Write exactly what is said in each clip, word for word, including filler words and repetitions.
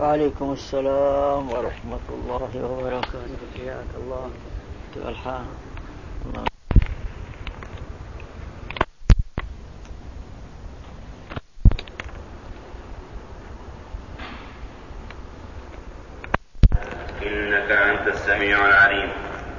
وعليكم السلام ورحمة الله وبركاته. حياك الله. كيف الحال؟ الله. إنك أنت السميع العليم.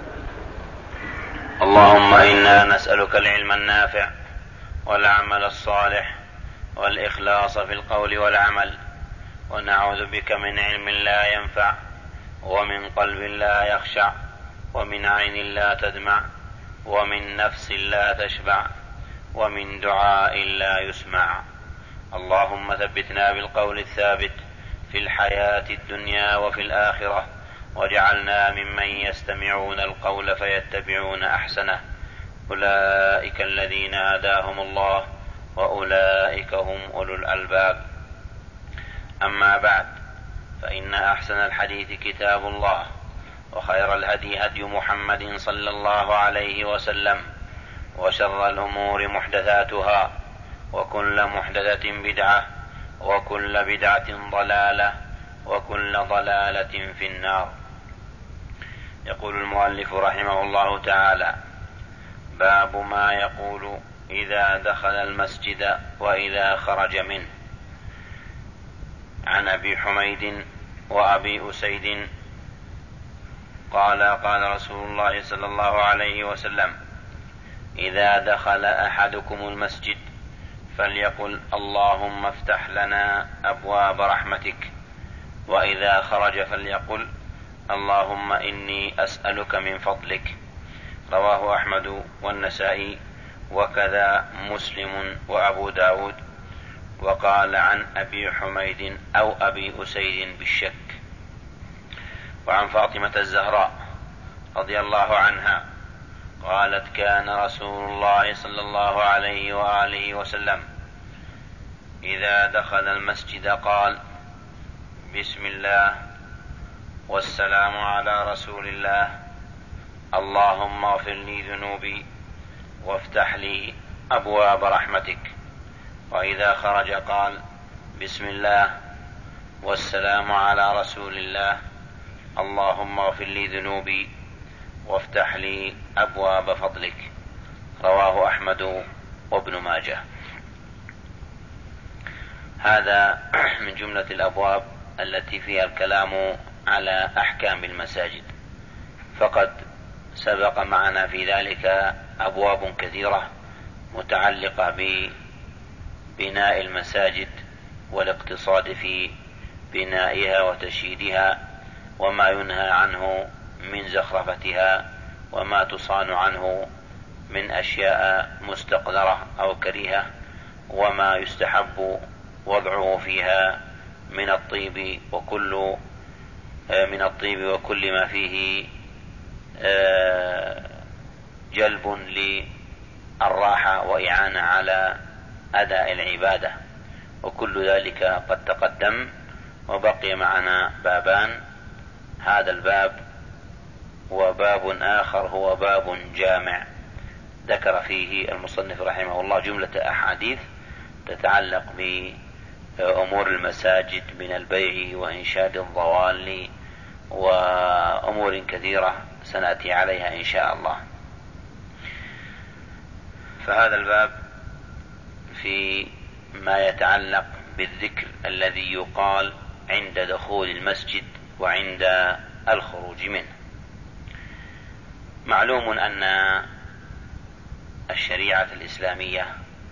اللهم إنا نسألك العلم النافع والعمل الصالح والإخلاص في القول والعمل، ونعوذ بك من علم لا ينفع ومن قلب لا يخشع ومن عين لا تدمع ومن نفس لا تشبع ومن دعاء لا يسمع. اللهم ثبتنا بالقول الثابت في الحياة الدنيا وفي الآخرة، واجعلنا ممن يستمعون القول فيتبعون أحسنه. أولئك الذين هداهم الله وأولئك هم أولو الألباب. أما بعد، فإن أحسن الحديث كتاب الله، وخير الهدي هدي محمد صلى الله عليه وسلم، وشر الأمور محدثاتها، وكل محدثة بدعة، وكل بدعة ضلالة، وكل ضلالة في النار. يقول المؤلف رحمه الله تعالى: باب ما يقول إذا دخل المسجد وإذا خرج منه. عن أبي حميد وأبي أسيد قال: قال رسول الله صلى الله عليه وسلم: إذا دخل أحدكم المسجد فليقل اللهم افتح لنا أبواب رحمتك، وإذا خرج فليقل اللهم إني أسألك من فضلك. رواه أحمد والنسائي، وكذا مسلم وأبو داود. وقال عن أبي حميد أو أبي أسيد بالشك. وعن فاطمة الزهراء رضي الله عنها قالت: كان رسول الله صلى الله عليه وآله وسلم إذا دخل المسجد قال: بسم الله والسلام على رسول الله، اللهم اغفر لي ذنوبي وافتح لي أبواب رحمتك. وإذا خرج قال: بسم الله والسلام على رسول الله، اللهم اغفر لي ذنوبي وافتح لي أبواب فضلك. رواه أحمد وابن ماجه. هذا من جملة الأبواب التي فيها الكلام على أحكام المساجد، فقد سبق معنا في ذلك أبواب كثيرة متعلقة ببناء المساجد والاقتصاد في بنائها وتشييدها، وما ينهى عنه من زخرفتها، وما تصان عنه من أشياء مستقذرة أو كريهة، وما يستحب وضعه فيها من الطيب وكل من الطيب وكل ما فيه جلب للراحة وإعانة على أداء العبادة، وكل ذلك قد تقدم. وبقي معنا بابان: هذا الباب وباب آخر هو باب جامع، ذكر فيه المصنف رحمه الله جملة أحاديث تتعلق بأمور المساجد من البيع وإنشاد الضوال وأمور كثيرة سنأتي عليها إن شاء الله. فهذا الباب في ما يتعلق بالذكر الذي يقال عند دخول المسجد وعند الخروج منه. معلوم أن الشريعة الإسلامية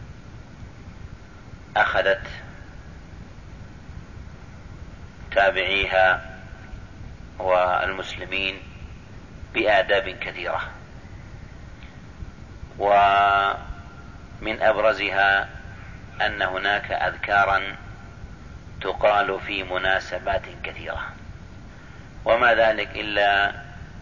أخذت تابعيها والمسلمين بآداب كثيرة، ومن أبرزها أن هناك أذكارا تقال في مناسبات كثيرة، وما ذلك إلا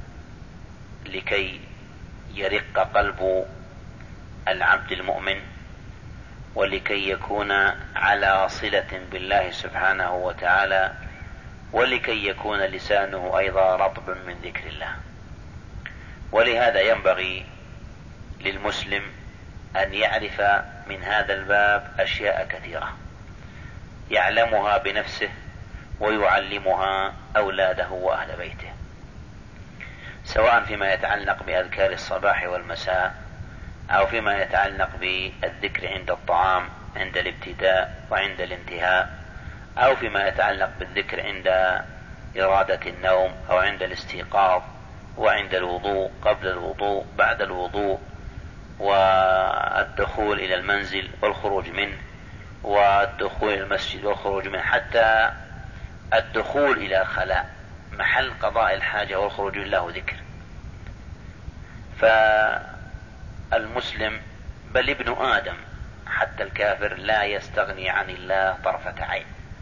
لكي يرق قلب العبد المؤمن، ولكي يكون على صلة بالله سبحانه وتعالى، ولكي يكون لسانه أيضا رطب من ذكر الله. ولهذا ينبغي للمسلم أن يعرف من هذا الباب أشياء كثيرة يعلمها بنفسه ويعلمها أولاده وأهل بيته، سواء فيما يتعلق بأذكار الصباح والمساء، أو فيما يتعلق بالذكر عند الطعام عند الابتداء وعند الانتهاء، أو فيما يتعلق بالذكر عند إرادة النوم أو عند الاستيقاظ وعند الوضوء، قبل الوضوء، بعد الوضوء، والدخول إلى المنزل والخروج منه، والدخول إلى المسجد والخروج منه، حتى الدخول إلى الخلاء محل قضاء الحاجة والخروج له ذكر. فالمسلم بل ابن آدم حتى الكافر لا يستغني عن الله طرفة عين.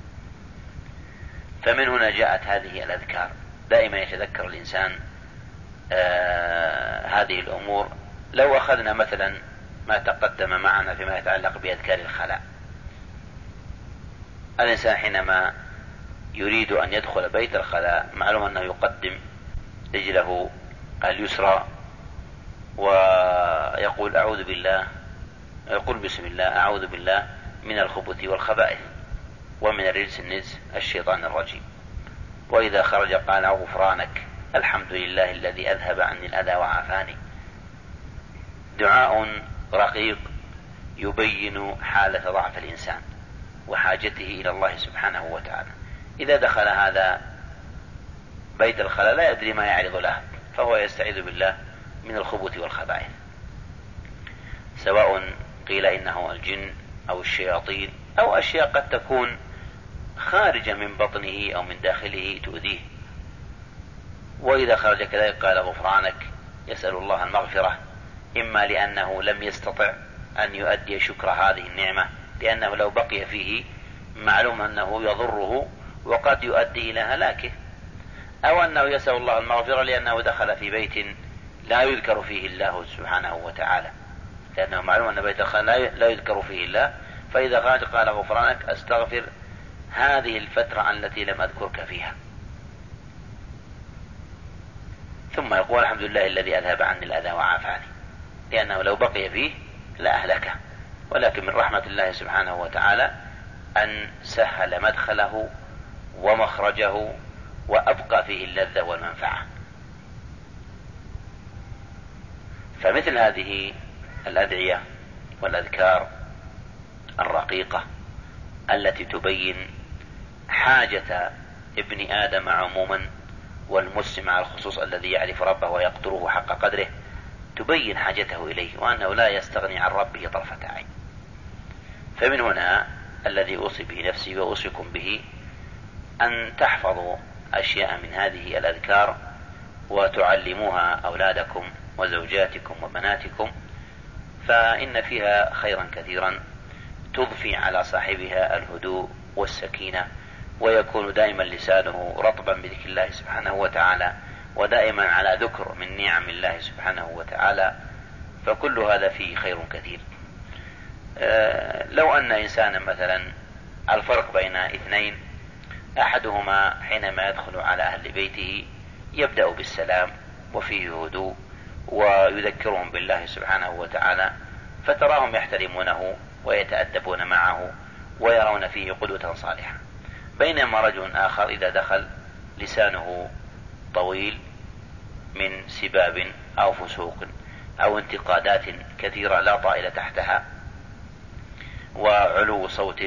فمن هنا جاءت هذه الأذكار. دائما يتذكر الإنسان آه هذه الأمور. لو أخذنا مثلا ما تقدم معنا فيما يتعلق بأذكار الخلاء، الإنسان حينما يريد أن يدخل بيت الخلاء معلوم أنه يقدم رجله اليسرى ويقول أعوذ بالله، يقول بسم الله أعوذ بالله من الخبث والخبائث ومن الرجس النجس الشيطان الرجيم، وإذا خرج قال غفرانك الحمد لله الذي أذهب عني الأذى وعافاني. دعاء رقيق يبين حالة ضعف الإنسان وحاجته إلى الله سبحانه وتعالى. إذا دخل هذا بيت الخلاء لا يدري ما يعرض له، فهو يستعيذ بالله من الخبث والخبائث، سواء قيل إنه الجن أو الشياطين أو أشياء قد تكون خارجة من بطنه أو من داخله تؤذيه. وإذا خرج كذلك قال غفرانك، يسأل الله المغفرة، إما لأنه لم يستطع أن يؤدي شكر هذه النعمة، لأنه لو بقي فيه معلوم أنه يضره وقد يؤدي إلى هلاكه، أو أنه يسأل الله المغفرة لأنه دخل في بيت لا يذكر فيه الله سبحانه وتعالى، لأنه معلوم أن بيت الخلاء لا يذكر فيه الله، فإذا خرج قال غفرانك أستغفر هذه الفترة التي لم أذكرك فيها، ثم يقول الحمد لله الذي أذهب عني الأذى وعافاني، لأنه لو بقي فيه لا أهلكه. ولكن من رحمة الله سبحانه وتعالى أن سهل مدخله ومخرجه وأبقى فيه اللذة والمنفعة. فمثل هذه الأدعية والأذكار الرقيقة التي تبين حاجة ابن آدم عموما والمسلم على الخصوص الذي يعرف ربه ويقدره حق قدره، تبين حاجته إليه وأنه لا يستغني عن ربه طرفة عين. فمن هنا الذي أوصي به نفسي وأوصيكم به أن تحفظوا أشياء من هذه الأذكار وتعلموها أولادكم وزوجاتكم وبناتكم، فإن فيها خيرا كثيرا تضفي على صاحبها الهدوء والسكينة، ويكون دائما لسانه رطبا بذكر الله سبحانه وتعالى، ودائما على ذكر من نعم الله سبحانه وتعالى. فكل هذا فيه خير كثير. أه لو أن إنسانا مثلا الفرق بين اثنين، أحدهما حينما يدخل على أهل بيته يبدأ بالسلام وفيه هدوء ويذكرهم بالله سبحانه وتعالى، فتراهم يحترمونه ويتأدبون معه ويرون فيه قدوة صالحة، بينما رجل آخر إذا دخل لسانه طويل من سباب أو فسوق أو انتقادات كثيرة لا طائل تحتها، وعلو صوت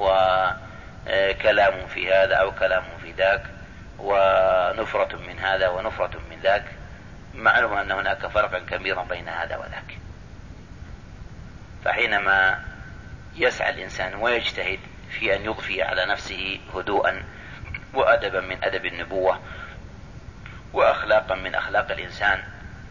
وكلام في هذا أو كلام في ذاك ونفرة من هذا ونفرة من ذاك، معلوم أن هناك فرقا كبيرا بين هذا وذاك. فحينما يسعى الإنسان ويجتهد في أن يضفي على نفسه هدوءا وأدبا من أدب النبوة وأخلاقا من أخلاق الإنسان،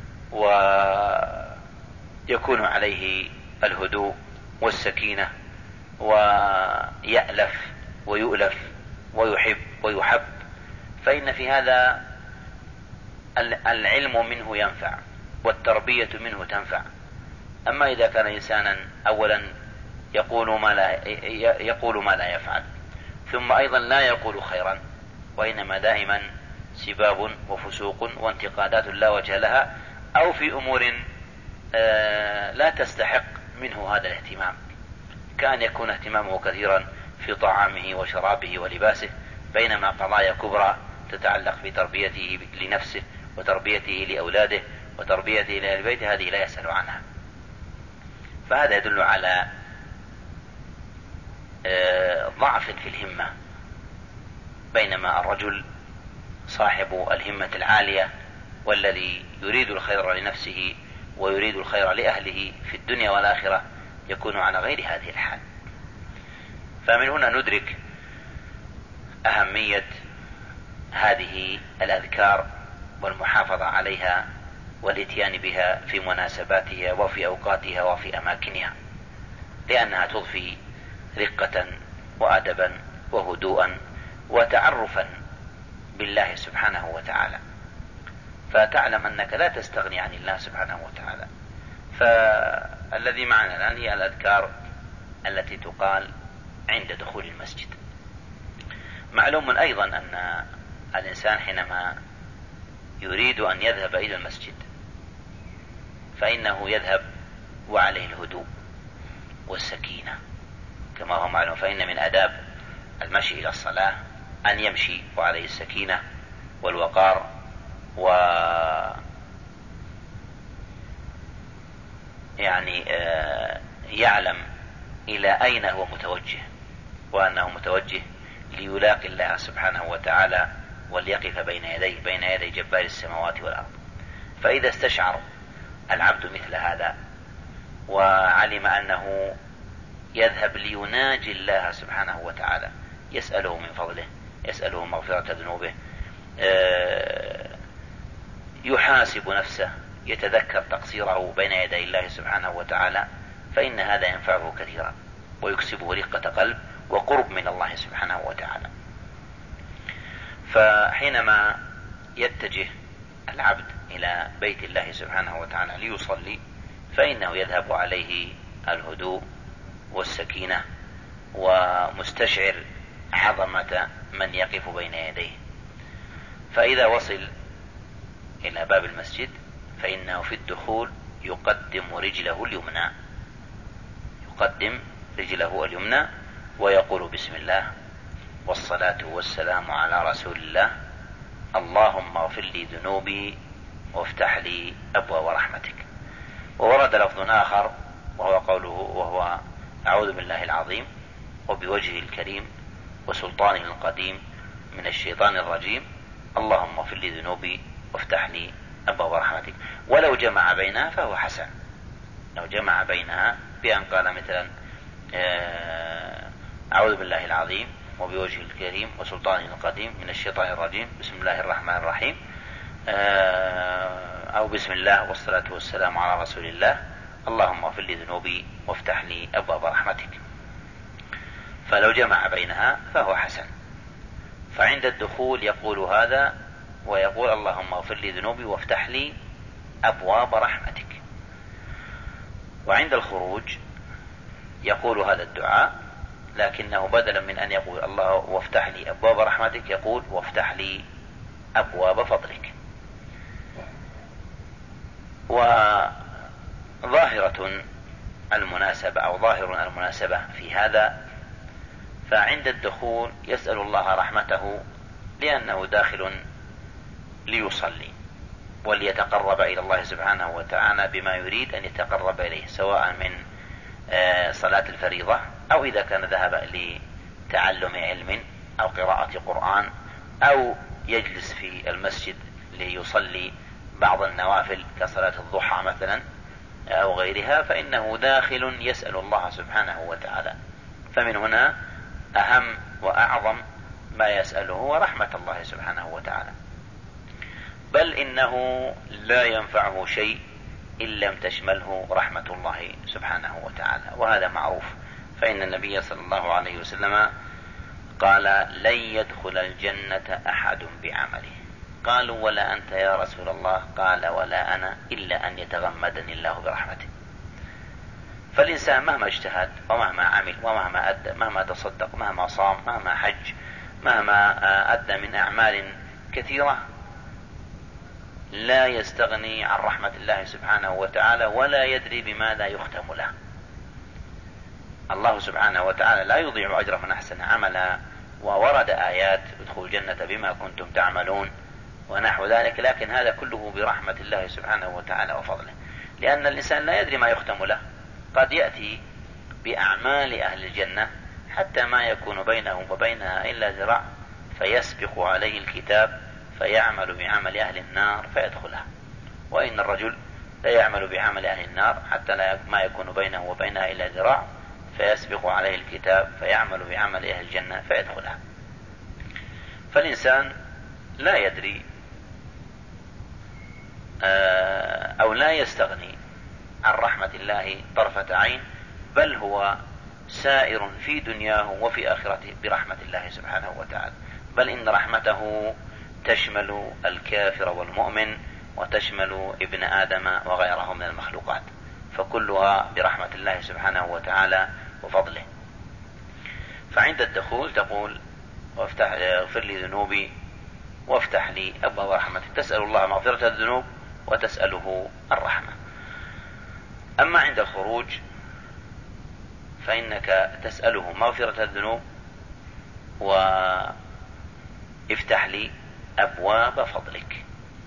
ويكون عليه الهدوء والسكينة ويألف ويؤلف ويحب ويحب، فإن في هذا العلم منه ينفع والتربية منه تنفع. أما إذا كان إنسانا أولا يقول ما لا يقول ما لا يفعل، ثم أيضا لا يقول خيرا، وإنما دائما سباب وفسوق وانتقادات لا وجه لها، أو في أمور لا تستحق منه هذا الاهتمام، كان يكون اهتمامه كثيرا في طعامه وشرابه ولباسه، بينما قضايا كبرى تتعلق بتربيته لنفسه وتربيته لأولاده وتربيته لأهل بيته هذه لا يسأل عنها. فهذا يدل على ضعف في الهمة، بينما الرجل صاحب الهمة العالية والذي يريد الخير لنفسه ويريد الخير لأهله في الدنيا والآخرة يكون على غير هذه الحال. فمن هنا ندرك أهمية هذه الأذكار والمحافظة عليها والاتيان بها في مناسباتها وفي أوقاتها وفي أماكنها، لأنها تضفي رقة وأدبا وهدوءا وتعرفا بالله سبحانه وتعالى، فتعلم أنك لا تستغني عن الله سبحانه وتعالى. فالذي معنا الآن هي الأذكار التي تقال عند دخول المسجد. معلوم أيضا أن الإنسان حينما يريد أن يذهب إلى المسجد فإنه يذهب وعليه الهدوء والسكينة كما هو معلوم، فإن من آداب المشي إلى الصلاة أن يمشي وعليه السكينة والوقار، و يعني يعلم إلى أين هو متوجه، وأنه متوجه ليلاقي الله سبحانه وتعالى وليقف بين يديه بين يدي جبار السماوات والأرض. فإذا استشعر العبد مثل هذا وعلم أنه يذهب ليناجي الله سبحانه وتعالى، يسأله من فضله، يسأله مغفرة ذنوبه، يحاسب نفسه، يتذكر تقصيره بين يدي الله سبحانه وتعالى، فإن هذا ينفعه كثيرا ويكسبه رقة قلب وقرب من الله سبحانه وتعالى. فحينما يتجه العبد إلى بيت الله سبحانه وتعالى ليصلي فإنه يذهب عليه الهدوء والسكينة ومستشعر عظمة من يقف بين يديه. فإذا وصل إلى باب المسجد فإنه في الدخول يقدم رجله اليمنى يقدم رجله اليمنى ويقول بسم الله والصلاة والسلام على رسول الله، اللهم اغفر لي ذنوبي وافتح لي أبواب رحمتك. وورد لفظ آخر وهو قوله وهو أعوذ بالله العظيم وبوجهه الكريم وسلطانه القديم من الشيطان الرجيم، اللهم اغفر لي ذنوبي وافتح لي أبواب رحمتك. ولو جمع بينها فهو حسن، لو جمع بينها بأن قال مثلا أعوذ بالله العظيم وبوجهه الكريم وسلطانه القديم من الشيطان الرجيم، بسم الله الرحمن الرحيم، أو بسم الله والصلاة والسلام على رسول الله، اللهم اغفر لي ذنوبي وافتح لي أبواب رحمتك. فلو جمع بينها فهو حسن. فعند الدخول يقول هذا ويقول اللهم اغفر لي ذنوبي وافتح لي أبواب رحمتك. وعند الخروج يقول هذا الدعاء، لكنه بدلا من أن يقول الله وافتح لي أبواب رحمتك يقول وافتح لي أبواب فضلك. وظاهرة المناسبة أو ظاهر المناسبة في هذا، فعند الدخول يسأل الله رحمته لأنه داخل ليصلي وليتقرب إلى الله سبحانه وتعالى بما يريد أن يتقرب إليه، سواء من صلاة الفريضة أو إذا كان ذهب لتعلم علم أو قراءة قرآن أو يجلس في المسجد ليصلي بعض النوافل كصلاة الضحى مثلا أو غيرها، فإنه داخل يسأل الله سبحانه وتعالى. فمن هنا أهم وأعظم ما يسأله هو رحمة الله سبحانه وتعالى، بل إنه لا ينفعه شيء إن لم تشمله رحمة الله سبحانه وتعالى، وهذا معروف. فإن النبي صلى الله عليه وسلم قال لن يدخل الجنة أحد بعمله. قالوا ولا أنت يا رسول الله؟ قال ولا أنا إلا أن يتغمدني الله برحمته. فالإنسان مهما اجتهد ومهما عمل ومهما أدى، مهما تصدق، مهما صام، مهما حج، مهما أدى من أعمال كثيرة، لا يستغني عن رحمة الله سبحانه وتعالى ولا يدري بماذا يختم له. الله سبحانه وتعالى لا يضيع أجر من أحسن عملا، وورد آيات ادخلوا الجنة بما كنتم تعملون ونحو ذلك، لكن هذا كله برحمة الله سبحانه وتعالى وفضله، لأن الإنسان لا يدري ما يختم له، قد يأتي بأعمال أهل الجنة حتى ما يكون بينه وبينها إلا ذراع فيسبق عليه الكتاب فيعمل بعمل أهل النار فيدخلها، وإن الرجل لا يعمل بعمل أهل النار حتى لا ما يكون بينه وبينها إلا ذراع فيسبق عليه الكتاب فيعمل بعمل أهل الجنة فيدخلها. فالإنسان لا يدري أو لا يستغني عن رحمة الله طرفة عين، بل هو سائر في دنياه وفي آخرته برحمة الله سبحانه وتعالى، بل إن رحمته تشمل الكافر والمؤمن وتشمل ابن آدم وغيره من المخلوقات، فكلها برحمة الله سبحانه وتعالى وفضله. فعند الدخول تقول وافتح اغفر لي ذنوبي وافتح لي أبواب رحمتك، تسأل الله مغفرة الذنوب وتسأله الرحمة. أما عند الخروج فإنك تسأله مغفرة الذنوب وافتح لي أبواب فضلك،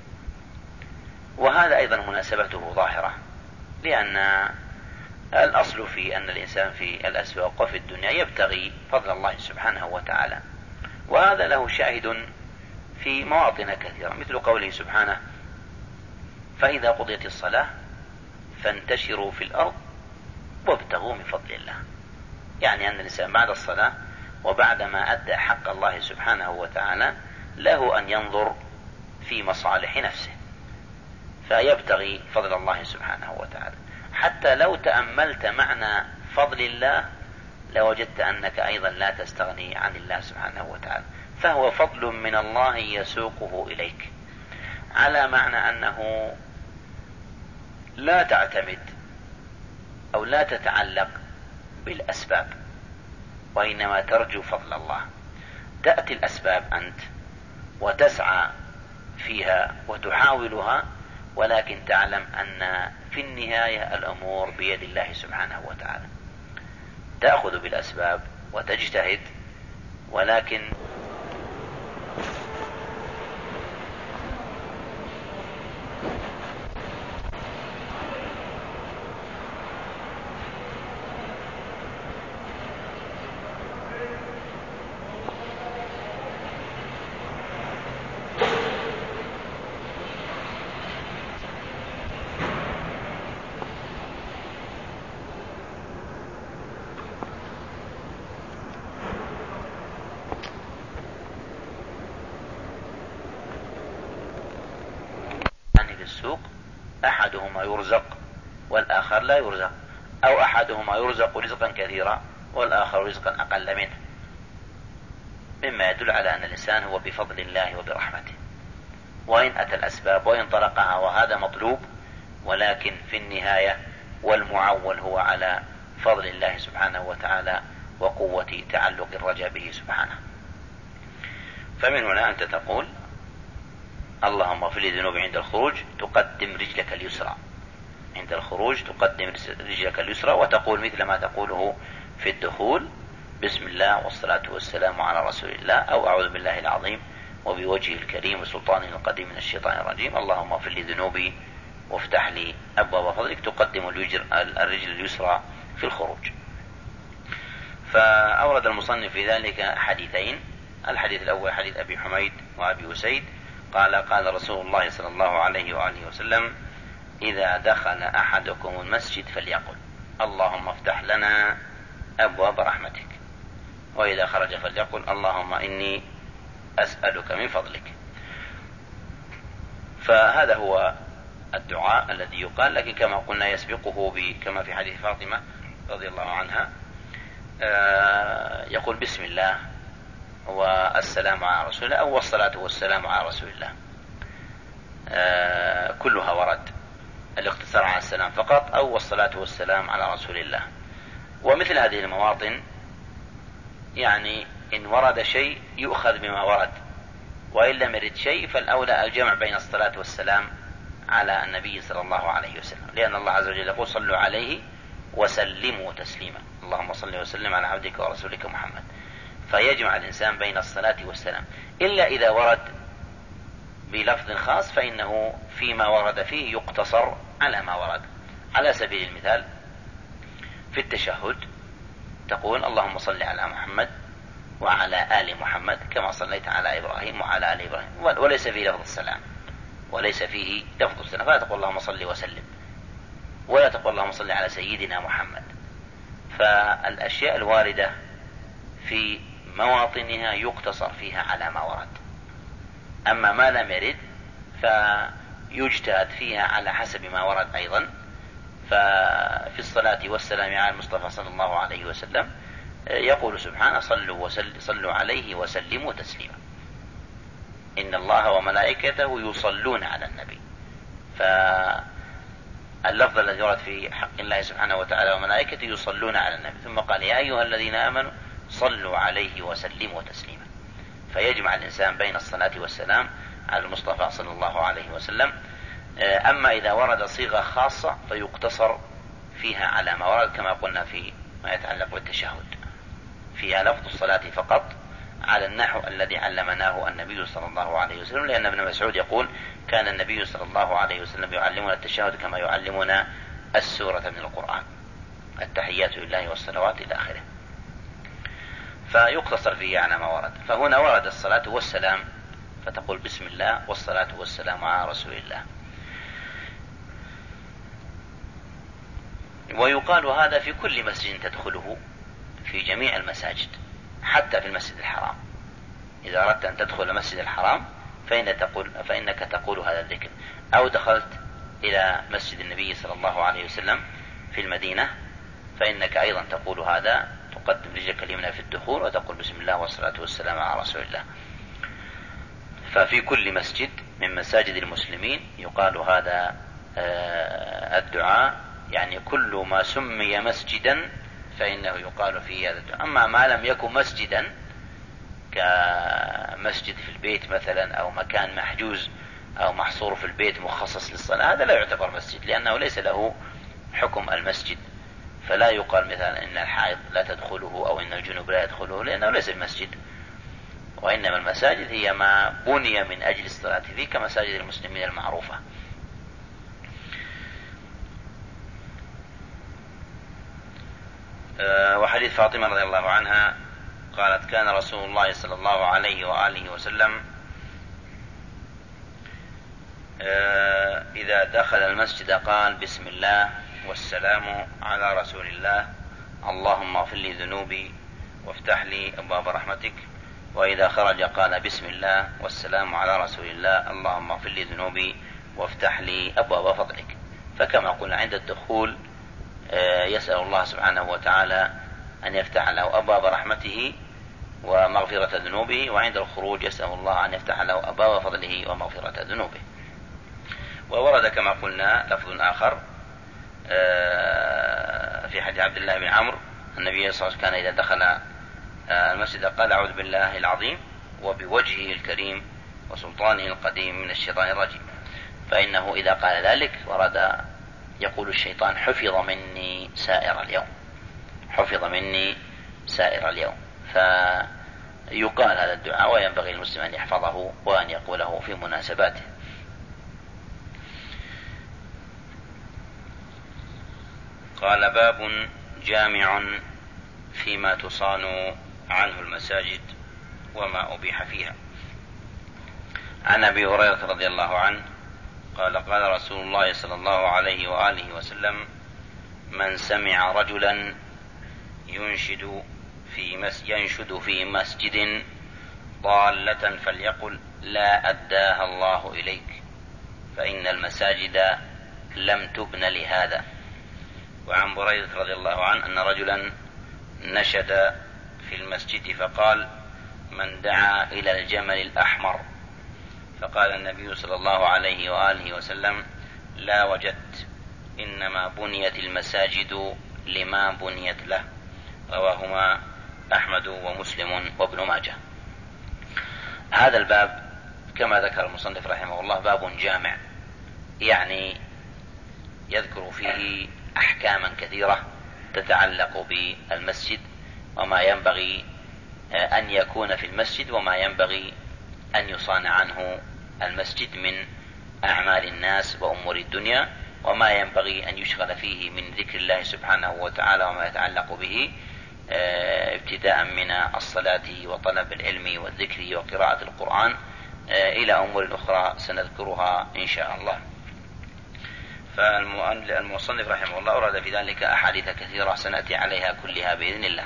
وهذا أيضا مناسبته ظاهرة، لأن الأصل في أن الإنسان في الأسواق وفي الدنيا يبتغي فضل الله سبحانه وتعالى، وهذا له شاهد في مواطن كثيرة، مثل قوله سبحانه فإذا قضيت الصلاة فانتشروا في الأرض وابتغوا من فضل الله، يعني أن الإنسان بعد الصلاة وبعدما أدى حق الله سبحانه وتعالى له أن ينظر في مصالح نفسه فيبتغي فضل الله سبحانه وتعالى. حتى لو تأملت معنى فضل الله لوجدت أنك أيضا لا تستغني عن الله سبحانه وتعالى، فهو فضل من الله يسوقه إليك، على معنى أنه لا تعتمد أو لا تتعلق بالأسباب، وإنما ترجو فضل الله. تأتي الأسباب أنت وتسعى فيها وتحاولها، ولكن تعلم أن في النهاية الأمور بيد الله سبحانه وتعالى، تأخذ بالأسباب وتجتهد، ولكن السوق أحدهما يرزق والآخر لا يرزق، أو أحدهما يرزق رزقا كثيرا والآخر رزقا أقل منه، مما يدل على أن الإنسان هو بفضل الله وبرحمته، وإن أتى الأسباب وإن طرقها وهذا مطلوب، ولكن في النهاية والمعول هو على فضل الله سبحانه وتعالى وقوة تعلق الرجاء به سبحانه. فمن هنا أنت تقول اللهم اغفر لي ذنوبي عند الخروج، تقدم رجلك اليسرى عند الخروج، تقدم رجلك اليسرى وتقول مثل ما تقوله في الدخول بسم الله والصلاة والسلام على رسول الله، أو أعوذ بالله العظيم وبوجهه الكريم وسلطانه القديم من الشيطان الرجيم، اللهم اغفر لي ذنوبي وافتح لي أبواب فضلك، تقدم الرجل اليسرى في الخروج. فأورد المصنف في ذلك حديثين، الحديث الأول حديث أبي حميد وأبي أسيد قال قال رسول الله صلى الله عليه وآله وسلم إذا دخل أحدكم المسجد فليقل اللهم افتح لنا أبواب رحمتك، وإذا خرج فليقل اللهم إني أسألك من فضلك. فهذا هو الدعاء الذي يقال، لكن كما قلنا يسبقه كما في حديث فاطمة رضي الله عنها يقول بسم الله والسلام على رسول الله، أو والصلاة والسلام على رسول الله، آه كلها ورد، الاقتصار على السلام فقط أو والصلاة والسلام على رسول الله. ومثل هذه المواطن يعني إن ورد شيء يؤخذ بما ورد، وإن لم يرد شيء فالأولى الجمع بين الصلاة والسلام على النبي صلى الله عليه وسلم، لأن الله عز وجل يقول صلوا عليه وسلموا تسليما، اللهم صل وسلم على عبدك ورسولك محمد. فيجمع الإنسان بين الصلاة والسلام، إلا إذا ورد بلفظ خاص فإنه فيما ورد فيه يقتصر على ما ورد. على سبيل المثال في التشهد تقول اللهم صل على محمد وعلى آل محمد كما صليت على إبراهيم وعلى آل إبراهيم، وليس فيه لفظ السلام وليس فيه لفظ السلام، فلا تقول اللهم صل وسلم، ولا تقول اللهم صل على سيدنا محمد. فالأشياء الواردة في مواطنها يقتصر فيها على ما ورد، أما ما لم يرد فيجتهد فيها على حسب ما ورد أيضا. ففي الصلاة والسلام على المصطفى صلى الله عليه وسلم يقول سبحانه صلوا, وسل صلوا عليه وسلموا تسليما، إن الله وملائكته يصلون على النبي. فاللفظ الذي ورد في حق الله سبحانه وتعالى وملائكته يصلون على النبي، ثم قال يا أيها الذين آمنوا صلوا عليه وسلموا تسليما. فيجمع الإنسان بين الصلاة والسلام على المصطفى صلى الله عليه وسلم. أما إذا ورد صيغة خاصة فيقتصر فيها على ما ورد، كما قلنا في ما يتعلق بالتشهد فيها لفظ الصلاة فقط على النحو الذي علمناه النبي صلى الله عليه وسلم، لأن ابن مسعود يقول كان النبي صلى الله عليه وسلم يعلمنا التشهد كما يعلمنا السورة من القرآن، التحيات لله والصلوات إلى آخره. فيقتصر فيه على ما ورد. فهنا ورد الصلاة والسلام فتقول بسم الله والصلاة والسلام على رسول الله. ويقال هذا في كل مسجد تدخله في جميع المساجد، حتى في المسجد الحرام. إذا أردت أن تدخل المسجد الحرام فإن تقول فإنك تقول هذا الذكر، أو دخلت إلى مسجد النبي صلى الله عليه وسلم في المدينة فإنك أيضا تقول هذا، تقدم رجلك اليمنى في الدخول وتقول بسم الله والصلاة والسلام على رسول الله. ففي كل مسجد من مساجد المسلمين يقال هذا الدعاء، يعني كل ما سمي مسجدا فإنه يقال فيه هذا الدعاء. أما ما لم يكن مسجدا كمسجد في البيت مثلا، أو مكان محجوز أو محصور في البيت مخصص للصلاة، هذا لا يعتبر مسجد لأنه ليس له حكم المسجد. فلا يقال مثلا إن الحائض لا تدخله أو إن الجنوب لا يدخله، لأنه ليس المسجد. وإنما المساجد هي ما بني من أجل الصلاة فيه كمساجد المسلمين المعروفة. وحديث فاطمة رضي الله عنها قالت كان رسول الله صلى الله عليه وآله وسلم إذا دخل المسجد قال بسم الله والسلام على رسول الله، اللهم اغفر لي ذنوبي وافتح لي أبواب رحمتك. وإذا خرج قال بسم الله والسلام على رسول الله، اللهم اغفر لي ذنوبي وافتح لي أبواب فضلك. فكما قلنا عند الدخول يسأل الله سبحانه وتعالى أن يفتح له أبواب رحمته ومغفرة ذنوبه، وعند الخروج يسأل الله أن يفتح له أبواب فضله ومغفرة ذنوبه. وورد كما قلنا لفظ آخر في حديث عبد الله بن عمرو النبي صلى الله عليه وسلم كان إذا دخل المسجد قال أعوذ بالله العظيم وبوجهه الكريم وسلطانه القديم من الشيطان الرجيم. فإنه إذا قال ذلك ورد يقول الشيطان حفظ مني سائر اليوم، حفظ مني سائر اليوم. فيقال هذا الدعاء وينبغي المسلم أن يحفظه وأن يقوله في مناسباته. قال باب جامع فيما تصان عنه المساجد وما أبيح فيها. عن أبي هريرة رضي الله عنه قال قال رسول الله صلى الله عليه وآله وسلم من سمع رجلا ينشد في مس ينشد في مسجد ضالة فليقل لا أداها الله إليك، فإن المساجد لم تبن لهذا. وعن بريدة رضي الله عنه أن رجلا نشد في المسجد فقال من دعا إلى الجمل الأحمر، فقال النبي صلى الله عليه وآله وسلم لا وجدت، إنما بنيت المساجد لما بنيت له. رواهما أحمد ومسلم وابن ماجه. هذا الباب كما ذكر المصنف رحمه الله باب جامع، يعني يذكر فيه أحكاما كثيرة تتعلق بالمسجد وما ينبغي أن يكون في المسجد وما ينبغي أن يصان عنه المسجد من أعمال الناس وأمور الدنيا، وما ينبغي أن يشغل فيه من ذكر الله سبحانه وتعالى وما يتعلق به، ابتداء من الصلاة وطلب العلم والذكر وقراءة القرآن إلى أمور أخرى سنذكرها إن شاء الله. فالمصنف رحمه الله أورد في ذلك أحاديث كثيرة سنأتي عليها كلها بإذن الله.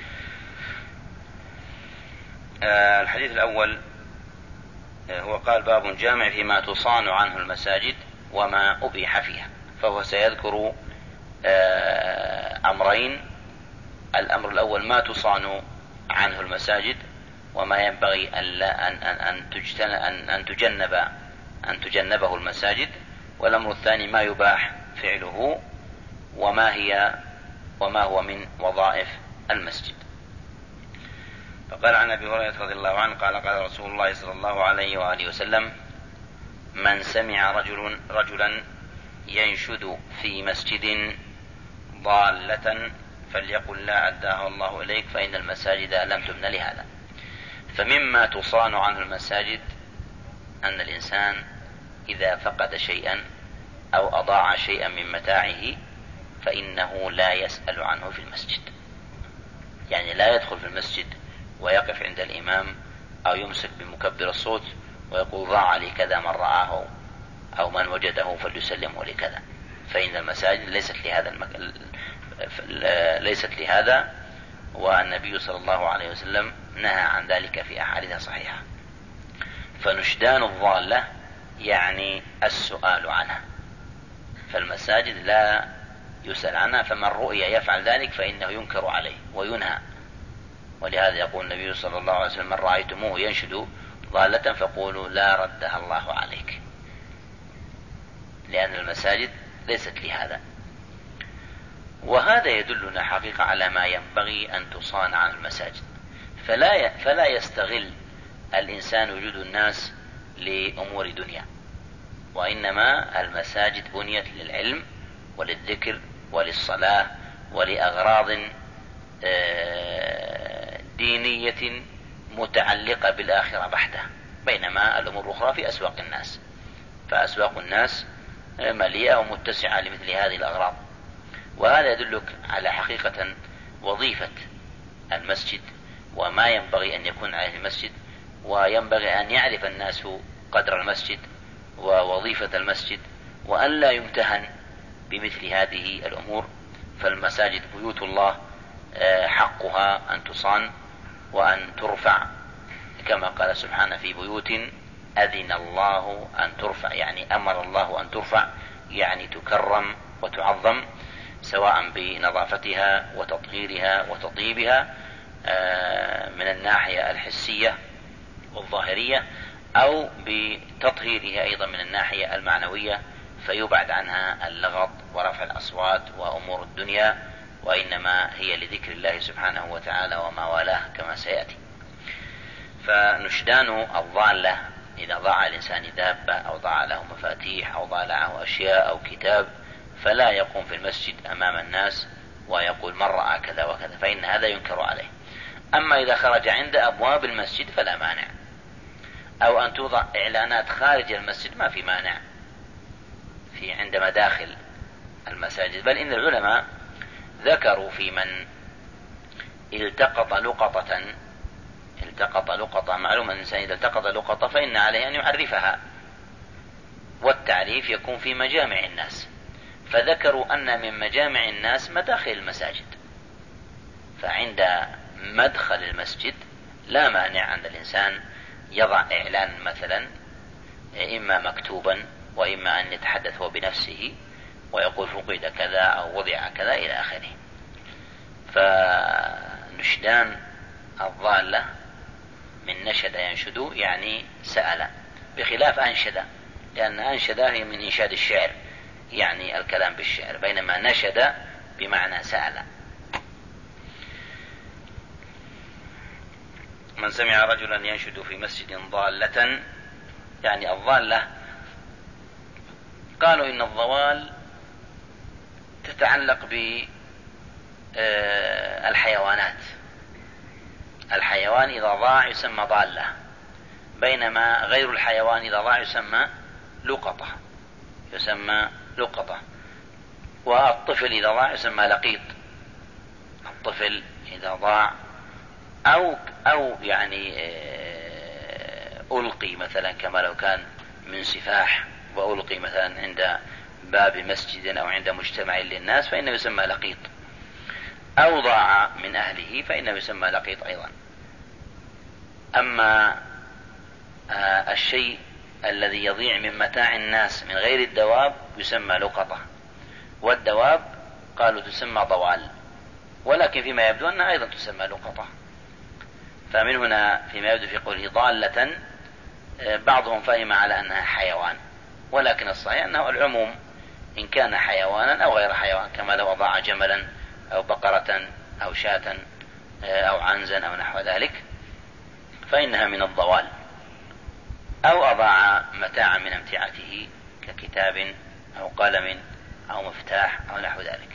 الحديث الأول هو قال: باب جامع فيما تصان عنه المساجد وما أبيح فيها. فهو سيذكر أمرين: الأمر الأول ما تصان عنه المساجد وما ينبغي أن أن أن تجنب أن تجنبه المساجد، والأمر الثاني ما يباح فعله وما هي وما هو من وظائف المسجد. فقال عن أبي هريرة رضي الله عنه قال: قال رسول الله صلى الله عليه وآله وسلم: من سمع رجل رجلا ينشد في مسجد ضالة فليقل لا أداها الله إليك فإن المساجد لم تبن لهذا. فمما تصان عنه المساجد أن الإنسان إذا فقد شيئا أو أضاع شيئا من متاعه فإنه لا يسأل عنه في المسجد، يعني لا يدخل في المسجد ويقف عند الإمام أو يمسك بمكبر الصوت ويقول: ضاع لي كذا من رآه أو من وجده فليسلمه لكذا، فإن المساجد ليست لهذا المك... ليست لهذا، والنبي صلى الله عليه وسلم نهى عن ذلك في أحاديث صحيحة. فنشدان الضالة يعني السؤال عنها، فالمساجد لا يسأل عنها، فمن رؤي يفعل ذلك فإنه ينكر عليه وينهى. ولهذا يقول النبي صلى الله عليه وسلم: من رأيتموه ينشد ضالة فقولوا لا ردها الله عليك، لأن المساجد ليست لهذا. وهذا يدلنا حقيقة على ما ينبغي أن تصان عن المساجد، فلا فلا يستغل الإنسان وجود الناس لأمور دنيا، وإنما المساجد بنيت للعلم وللذكر وللصلاة ولأغراض دينية متعلقة بالآخرة بحتة، بينما الأمور الأخرى في أسواق الناس، فأسواق الناس مليئة ومتسعة لمثل هذه الأغراض. وهذا يدلك على حقيقة وظيفة المسجد وما ينبغي أن يكون عليه المسجد، وينبغي أن يعرف الناس قدر المسجد ووظيفة المسجد، وأن لا يمتهن بمثل هذه الأمور. فالمساجد بيوت الله حقها أن تصان وأن ترفع، كما قال سبحانه: في بيوت أذن الله أن ترفع، يعني أمر الله أن ترفع، يعني تكرم وتعظم، سواء بنظافتها وتطهيرها وتطيبها من الناحية الحسية والظاهرية، أو بتطهيرها أيضا من الناحية المعنوية، فيبعد عنها اللغط ورفع الأصوات وأمور الدنيا، وإنما هي لذكر الله سبحانه وتعالى وما والاه كما سيأتي. فنشدان الضالة إذا ضاع الإنسان دابة أو ضاع له مفاتيح أو ضاع له أشياء أو كتاب، فلا يقوم في المسجد أمام الناس ويقول: من رأى كذا وكذا، فإن هذا ينكر عليه. أما إذا خرج عند أبواب المسجد فلا مانع، أو أن توضع إعلانات خارج المسجد ما في مانع في عند مداخل المساجد. بل إن العلماء ذكروا في من التقط لقطة التقط لقطة معلوم أن الإنسان إذا التقط لقطة فإن عليه أن يعرفها، والتعريف يكون في مجامع الناس، فذكروا أن من مجامع الناس مداخل المساجد، فعند مدخل المسجد لا مانع عند الإنسان يضع إعلان مثلا، إما مكتوبا وإما أن يتحدث هو بنفسه ويقول: فقد كذا أو وضع كذا إلى آخره. فنشدان الضالة من نشد ينشد يعني سأل، بخلاف أنشد، لأن أنشد هي من إنشاد الشعر، يعني الكلام بالشعر، بينما نشد بمعنى سأل. من سمع رجلا ينشد في مسجد ضالة، يعني الضالة قالوا إن الضوال تتعلق بالحيوانات، الحيوان إذا ضاع يسمى ضالة، بينما غير الحيوان إذا ضاع يسمى لقطة يسمى لقطة والطفل إذا ضاع يسمى لقيط. الطفل إذا ضاع أو أو يعني ألقي مثلا، كما لو كان من سفاح وألقي مثلا عند باب مسجد أو عند مجتمع للناس فإنه يسمى لقيط، أو ضاع من أهله فإنه يسمى لقيط أيضا. أما الشيء الذي يضيع من متاع الناس من غير الدواب يسمى لقطة، والدواب قالوا تسمى ضوال، ولكن فيما يبدو أنها أيضا تسمى لقطة. فمن هنا فيما يبدو في قوله ضالة بعضهم فهم على أنها حيوان، ولكن الصحيح أنه العموم إن كان حيوانا أو غير حيوان، كما لو أضاع جملا أو بقرة أو شاة أو عنزا أو نحو ذلك فإنها من الضوال، أو أضاع متاعا من أمتعته ككتاب أو قلم أو مفتاح أو نحو ذلك.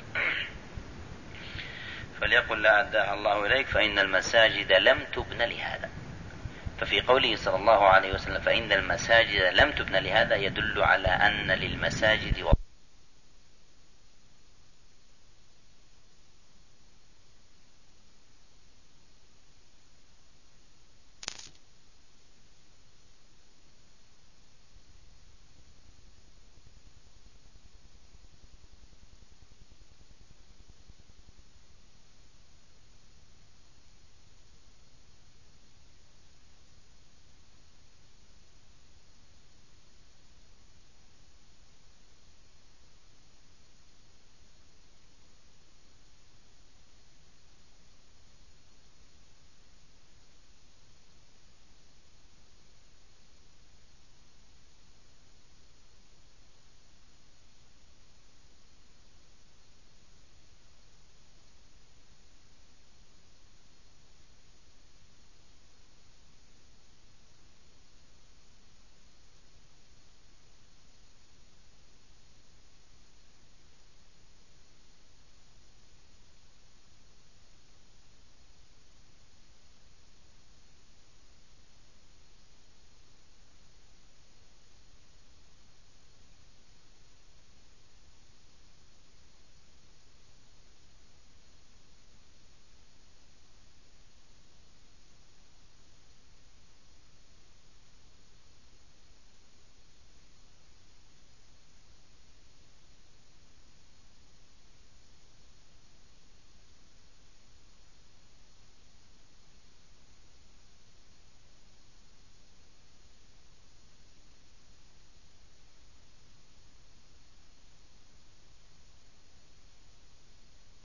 فليقل لا أداها الله إليك فإن المساجد لم تبن لهذا. ففي قوله صلى الله عليه وسلم فإن المساجد لم تبن لهذا يدل على أن للمساجد